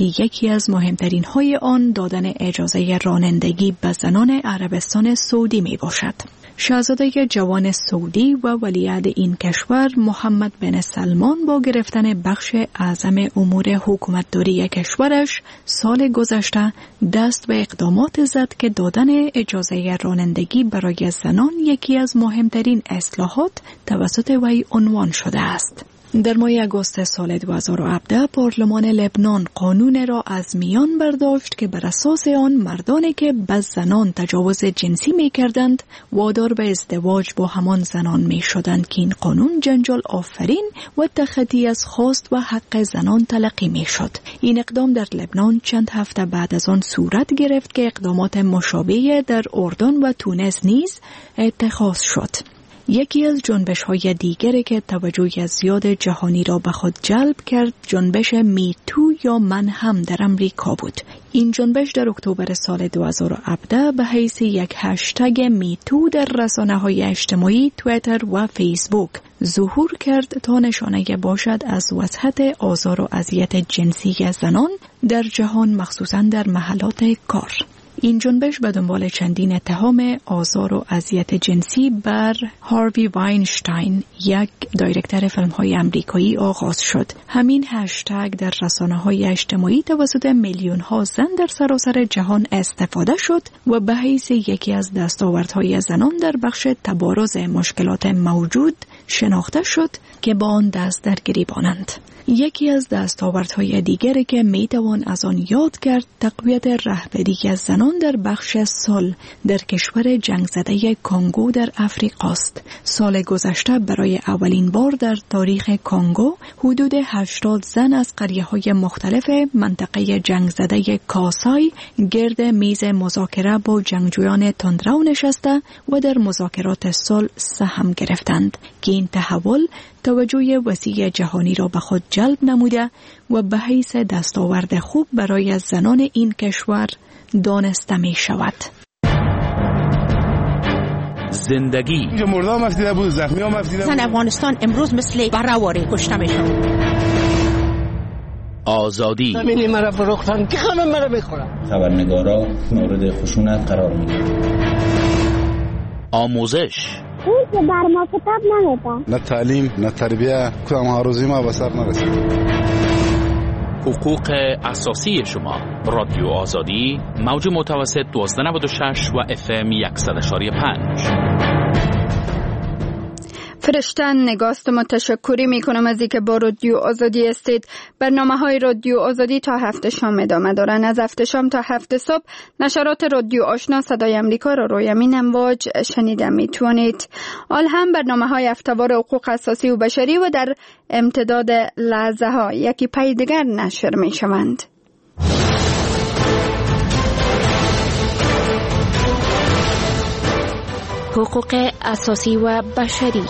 که یکی از مهمترین های آن دادن اجازه رانندگی به زنان عربستان سعودی می باشد. شاهزاده جوان سعودی و ولیعهد این کشور محمد بن سلمان با گرفتن بخش اعظم امور حکومتداری کشورش سال گذشته دست به اقدامات زد که دادن اجازه رانندگی برای زنان یکی از مهمترین اصلاحات توسط وی عنوان شده است. در ماه اگست سال 2017 پارلمان لبنان قانون را از میان برداشت که بر اساس آن مردانی که به زنان تجاوز جنسی می کردند وادار به ازدواج با همان زنان می شدند که این قانون جنجال آفرین و تخطی از خواست و حق زنان تلقی می شد. این اقدام در لبنان چند هفته بعد از آن صورت گرفت که اقدامات مشابه در اردن و تونس نیز اتخاذ شد. یکی از جنبش‌های دیگری که توجه زیاد جهانی را به خود جلب کرد جنبش میتو یا من هم در امریکا بود. این جنبش در اکتبر سال 2017 به حیث یک هشتگ میتو در رسانه‌های اجتماعی توییتر و فیسبوک ظهور کرد تا نشانه باشد از وسعت آزار و اذیت جنسی زنان در جهان مخصوصاً در محلات کار. این جنبش به دنبال چندین اتهام آزار و اذیت جنسی بر هاروی واینشتاین، یک دایرکتور فیلم‌های آمریکایی آغاز شد. همین هشتگ در رسانه‌های اجتماعی توسط میلیون‌ها زن در سراسر جهان استفاده شد و به حیث یکی از دستاوردهای زنان در بخش تبارز مشکلات موجود شناخته شد که با آن دست در گریبانند. یکی از دستاوردهای دیگری که میتوان از آن یاد کرد تقویت رهبری از زنان در بخش سال در کشور جنگ زده کنگو در افریقاست. سال گذشته برای اولین بار در تاریخ کنگو حدود 80 زن از قریه‌های مختلف منطقه جنگ زده کاسای گرد میز مذاکره با جنگجویان تندرو نشسته و در مذاکرات صلح سهم گرفتند که این تحول توجه وسیع جهانی را به خود جلب نموده و به حیث دستاورد خوب برای زنان این کشور دانسته می شود. زندگی مردا مفتیده بود، زخمی ها مفتیده بود. زن افغانستان امروز مثل بره‌واره کشته میشن. آزادی همینی مرا فروختن که همه مرا بخورن. خبرنگارا مورد خشونت قرار میگیرن. آموزش اون که بر ما کتاب نمیدن، نه تعلیم نه تربیه، کدام هاروزی ما به سر نرسید. حقوق اساسی شما. رادیو آزادی، موج متوسط 1296 و FM 100.5. فرشتن نگاست متشکری می کنم از اینکه با رادیو آزادی استید. برنامه های رادیو آزادی تا هفت شام ادامه دارن. از هفت شام تا هفت صبح نشرات رادیو آشنا صدای امریکا را روی همین امواج شنیده می توانید. آل هم برنامه های هفته‌وار حقوق اساسی و بشری و در امتداد لحظه ها یکی پی دیگر نشر می شوند. حقوق اساسی و بشری.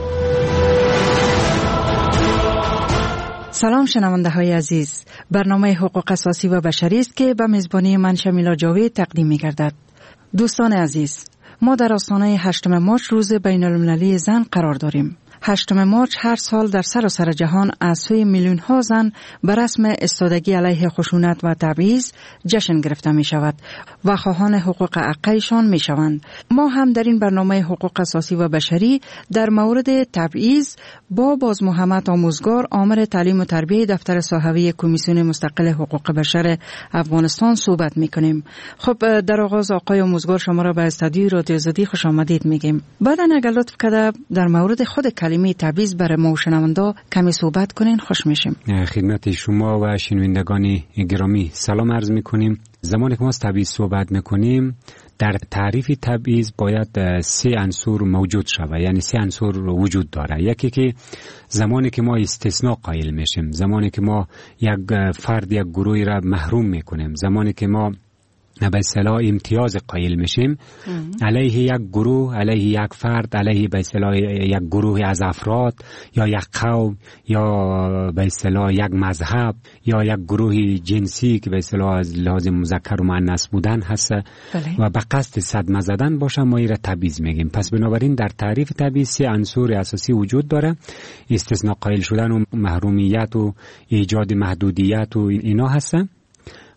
سلام شنونده های عزیز، برنامه حقوق اساسی و بشری است که به میزبانی من شمیلا جاوید تقدیم می گردد. دوستان عزیز، ما در آستانه 8 مارچ روز بین المللی زن قرار داریم. 8 مارچ هر سال در سراسر جهان از سوی میلیون ها زن به رسم استادگی علیه خشونت و تبعیض جشن گرفته می شود و خواهان حقوق حقیقیشان می شوند. ما هم در این برنامه حقوق اساسی و بشری در مورد تبعیض با باز محمد آموزگار، آمر تعلیم و تربیه دفتر صحوی کمیسیون مستقل حقوق بشر افغانستان صحبت می کنیم. خب در آغاز آقای آموزگار شما را به استودیوی رادیو آزادی خوش آمدید میگیم. بعد اگر لطف کرده در مورد خود کلمه تبعیض برای ما شنونده کمی صحبت کنین خوش میشیم. خدمت شما و شنوندگان گرامی سلام عرض میکنیم. زمانی که ما از تبعیض صحبت میکنیم در تعریف تبعیض باید 3 عنصر موجود شود، یعنی 3 عنصر وجود داره. یکی که زمانی که ما استثناء قائل میشیم، زمانی که ما یک فرد یک گروهی را محروم میکنیم، زمانی که ما به اصطلاح امتیاز قائل میشیم علیه یک گروه، علیه یک فرد، علیه به اصطلاح یک گروه از افراد یا یک قوم یا به اصطلاح یک مذهب یا یک گروه جنسی که به اصطلاح از لحاظ مذکر و مؤنث بودن هست و به قصد صدمه زدن باشه، ما این را تبعیض میگیم. پس بنابراین در تعریف تبعیض 3 عنصر اساسی وجود داره: استثناء قائل شدن و محرومیت و ایجاد محدودیت و اینا هستن.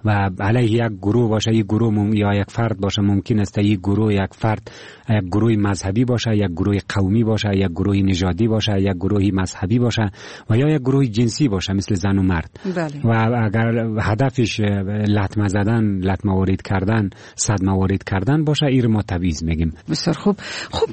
و علیه یک گروه باشه، یک گروه یا یک فرد باشه، ممکن است یک گروه یک فرد یک گروه مذهبی باشه، یک گروه قومی باشه، یک گروه نژادی باشه، یک گروه مذهبی باشه و یا یک گروه جنسی باشه مثل زن و مرد. بله. و اگر هدفش لطمه زدن، لطمه وارد کردن، صدمه وارد کردن باشه، این ما تبعیض میگیم. بسیار خوب. خب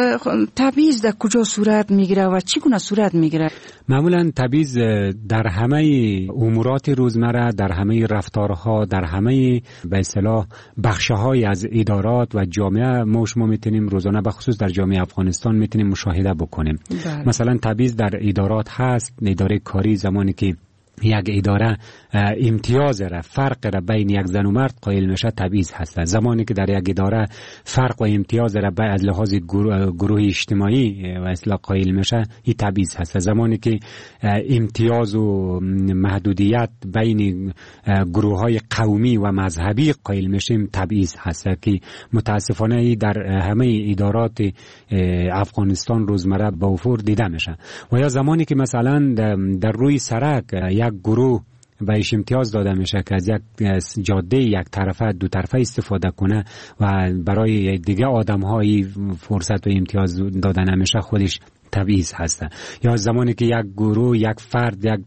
تبعیض در کجا صورت میگیره و چگونه صورت میگیره؟ معمولا تبعیض در همه امورات روزمره، در همه رفتارها، در همه به اصطلاح بخش‌های از ادارات و جامعه ما شما میتونیم روزانه به خصوص در جامعه افغانستان میتونیم مشاهده بکنیم. بله. مثلا تبعیض در ادارات هست. اداره کاری زمانی که یک اداره امتیاز را، فرق را بین یک زن و مرد قائل میشه، تبعیض هست. زمانی که در یک اداره فرق و امتیاز را از لحاظ گروه اجتماعی و اصلاح قائل میشه، این تبعیض هست. زمانی که امتیاز و محدودیت بین گروه های قومی و مذهبی قائل میشیم، تبعیض هست که متاسفانه در همه ادارات افغانستان روزمره به وفور دیده میشه. و یا زمانی که مثلا در روی سرک یک گروه بهش امتیاز داده میشه که از یک جاده یک طرفه دو طرفه استفاده کنه و برای دیگه آدم هایی فرصت و امتیاز داده نمیشه، خودش تبعیض هست. یا زمانی که یک گروه، یک فرد، یک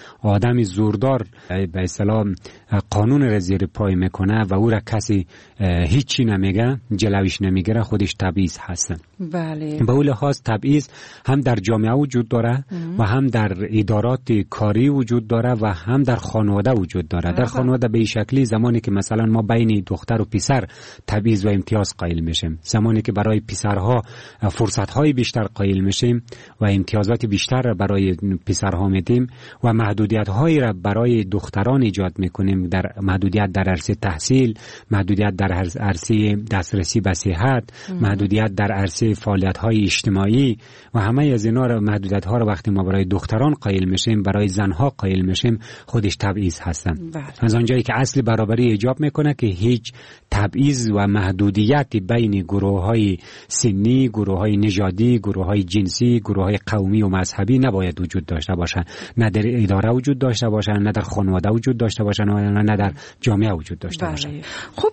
آدم زوردار به اصطلاح قانون را زیر پای میکنه و او را کسی هیچی نمیگه، جلویش نمیگیره، خودش تبعیض هست. بله. به اون لحاظ تبعیض هم در جامعه وجود داره و هم در ادارات کاری وجود داره و هم در خانواده وجود داره. در خانواده به این شکلی زمانی که مثلا ما بین دختر و پسر تبعیض و امتیاز قائل میشیم، زمانی که برای پسرها فرصت‌های بیشتر قائل میشیم و امتیازات بیشتر را برای پسرها میدیم و محدودیت‌هایی را برای دختران ایجاد میکنیم، در محدودیت در عرصه تحصیل، محدودیت در عرصه دسترسی به صحت، محدودیت در عرصه فعالیت‌های اجتماعی و همه از اینا را، محدودیت‌ها را وقتی ما برای دختران قائل میشیم، برای زنها قائل میشیم، خودش تبعیض هستن. از آنجایی که اصل برابری ایجاب میکنه که هیچ تبعیض و محدودیتی بین گروه‌های سنی، گروه‌های نژادی، گروه‌های جنسی، گروه‌های قومی و مذهبی نباید وجود داشته باشه. نه در اداره وجود داشته باشه، نه در خانواده وجود داشته باشه، نه در جامعه وجود داشته باشه. خب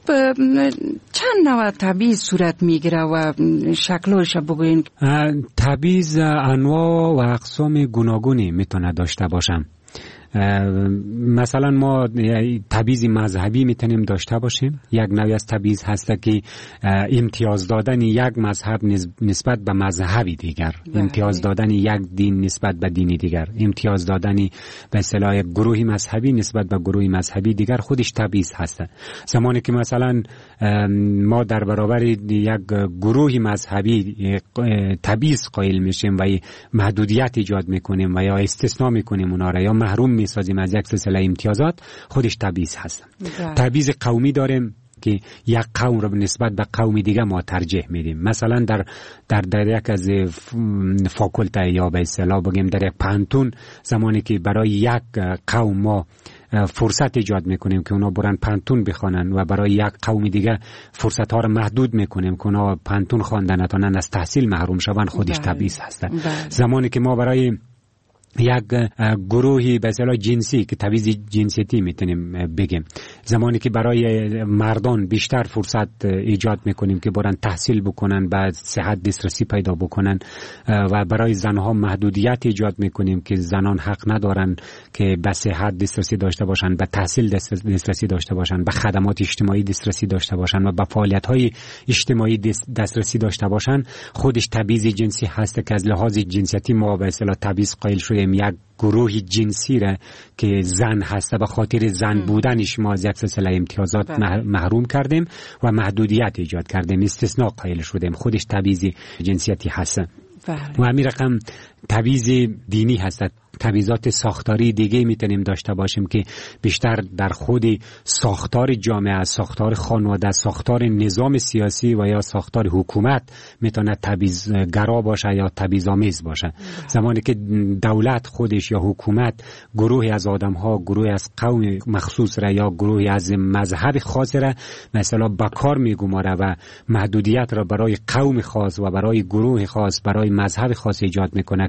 چند نوع تبعیض صورت میگیره و شکلش بگوین؟ تبعیض انواع و اقسام گوناگونی میتونه داشته باشه. مثلا ما تبعیض مذهبی میتونیم داشته باشیم. یک نوع از تبعیض هست که امتیاز دادن یک مذهب نسبت به مذهبی دیگر، امتیاز دادن یک دین نسبت به دینی دیگر، امتیاز دادن به اصطلاح گروهی مذهبی نسبت به گروهی مذهبی دیگر، خودش تبعیض هست. زمانی که مثلا ما در برابر یک گروهی مذهبی تبعیض قائل میشیم و محدودیت ایجاد میکنیم و یا استثناء میکنیم اونا را یا محروم میسازیم از یک سلسله امتیازات، خودش تبعیض هست. تبعیض قومی داریم که یک قوم رو نسبت به قوم دیگه ما ترجیح میدیم. مثلا در یک از فاکولته یا به اصطلاح بگیم در یک پانتون، زمانی که برای یک قوم ما فرصت ایجاد میکنیم که اونا برن پانتون بخوانن و برای یک قوم دیگه فرصت ها رو محدود میکنیم که اونا پانتون خواندن نتونن از تحصیل محروم شون، خودش تبعیض هست. زمانی که ما برای یک گروهی به اصطلاح جنسی که تبعیض جنسیتی میتونیم بگیم، زمانی که برای مردان بیشتر فرصت ایجاد میکنیم که برن تحصیل بکنن، بعد صحت دسترسی پیدا بکنن و برای زنها محدودیت ایجاد میکنیم که زنان حق ندارن که به صحت دسترسی داشته باشن، به تحصیل دسترسی داشته باشن، به خدمات اجتماعی دسترسی داشته باشن و به فعالیت‌های اجتماعی دسترسی داشته باشن، خودش تبعیض جنسی هست که از لحاظ جنسیتی ما به اصطلاح تبعیض قائل شدیم. یک گروه جنسی را که زن هست به خاطر زن بودنش ما از یک سلسله امتیازات محروم کردیم و محدودیت ایجاد کردیم، استثناء قائل شدیم، خودش تبعیض جنسیتی هست. و همین رقم تبعیض دینی هست. تبعیضات ساختاری دیگه میتونیم داشته باشیم که بیشتر در خود ساختار جامعه، ساختار خانواده، ساختار نظام سیاسی و یا ساختار حکومت میتونه تبعیض‌گرا باشه یا تبعیض‌آمیز باشه. زمانی که دولت خودش یا حکومت گروهی از آدم‌ها، گروهی از قوم مخصوص را یا گروهی از مذهب خاص را مثلا به کار میگماره و محدودیت را برای قوم خاص و برای گروه خاص، برای مذهب خاص ایجاد میکنه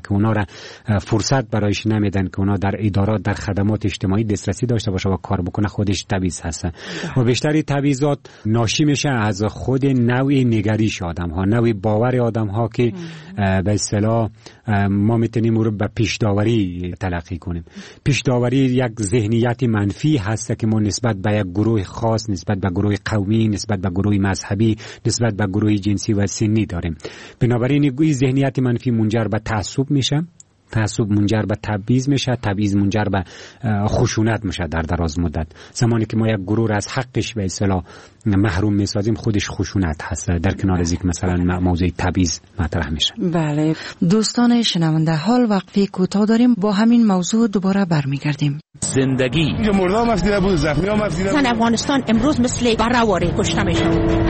که اونا را فرصت برایش نمیدن که اونا در ادارات در خدمات اجتماعی دسترسی داشته باشه و کار بکنه، خودش تبعیض هست. و بیشتری تبعیضات ناشی میشه از خود نوع نگریش آدم ها، نوع باور آدم ها که به اصطلاح ما میتونیم او رو به پیش داوری تلقی کنیم. پیش داوری یک ذهنیت منفی هست که ما نسبت به یک گروه خاص، نسبت به گروه قومی، نسبت به گروه مذهبی، نسبت به گروه جنسی و سنی داریم. بنابراین این ذهنیت منفی منجر به تعصب میشه، تعصب منجر به تبعیض میشه، تبعیض منجر به خشونت میشه در دراز مدت. زمانی که ما یک گروه از حقش به اصطلاح محروم میسازیم، خودش خشونت هست در کنار از اینکه مثلا موضوع تبعیض مطرح میشه. بله دوستان شنونده، حال وقفه کوتاه داریم، با همین موضوع دوباره برمیگردیم. زندگی اینجا مردم مسئله بود، زخمی هم مسئله بود. افغانستان امروز مثل برآوری کشته میشن.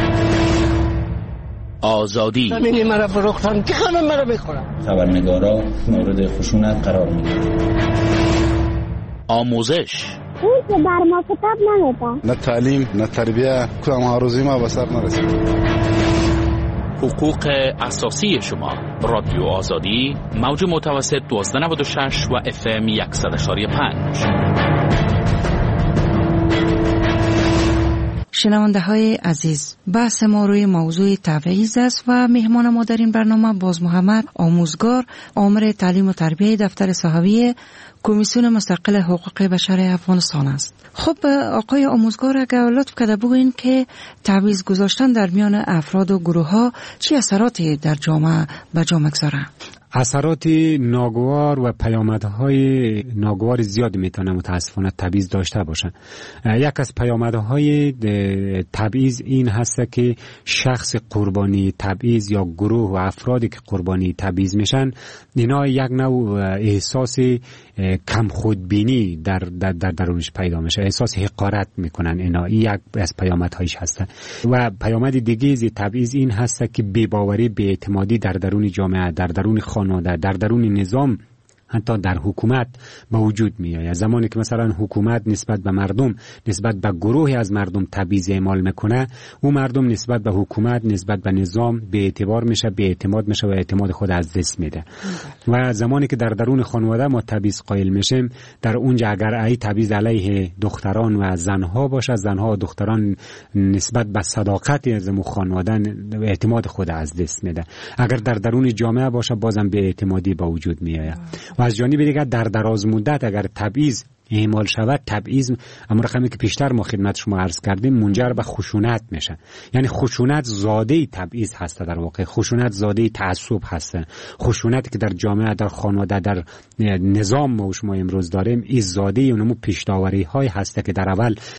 آزادی زمینی مرا فروختن که همه مرا میخورن. خبرنگارا مورد خشونت قرار میگیرن. آموزش اون که بر ما کتاب نمیدن. نه تعلیم نه تربیه، کدام ها روزی ما به سر نرسید. حقوق اساسی شما. رادیو آزادی، موج متوسط 1296 و FM 100.5. شنونده های عزیز، بحث ما روی موضوع تبعیض است و مهمان ما در این برنامه باز محمد، آموزگار، آمر تعلیم و تربیه دفتر صحوی کمیسیون مستقل حقوق بشر افغانستان است. خب آقای آموزگار، اگر لطف کرده بگوین که تبعیض گذاشتن در میان افراد و گروه ها چه اثراتی در جامعه به جا میگذاره؟ اثرات ناگوار و پیامدهای ناگوار زیاد میتونه متاسفانه تبعیض داشته باشه. یک از پیامدهای تبعیض این هست که شخص قربانی تبعیض یا گروه و افرادی که قربانی تبعیض میشن، اینا یک نوع احساس کم خودبینی در درونش پیدا میشه، احساس حقارت میکنن. اینا یک از پیامدهایش هست. و پیامد دیگه از تبعیض این هست که بی‌باوری، بی‌اعتمادی در درون جامعه، در درون خانواده، در درون نظام، حتی در حکومت به وجود می آید. زمانی که مثلا حکومت نسبت به مردم، نسبت به گروهی از مردم تبعیض اعمال میکنه، اون مردم نسبت به حکومت، نسبت به نظام بی اعتبار میشه، بی اعتماد میشه و اعتماد خود از دست میده. و زمانی که در درون خانواده ما تبعیض قائل میشیم، در اونجا اگر ای تبعیض علیه دختران و زنها باشه، زنها و دختران نسبت به صداقت از خانواده اعتماد خود از دست میده. اگر در درون جامعه باشه، بازم بی اعتمادی به وجود می آید. و از جانب دیگر در دراز مدت اگر تبعیض اعمال شود، تبعیض اما رقمی که پیشتر ما خدمت شما عرض کردیم منجر به خشونت میشه. یعنی خشونت زاده تبعیض هست، در واقع خشونت زاده تعصب هست. خشونتی که در جامعه، در خانواده، در نظام ما شما امروز داریم، این زاده اونمو پیش‌داوری های هست که در اول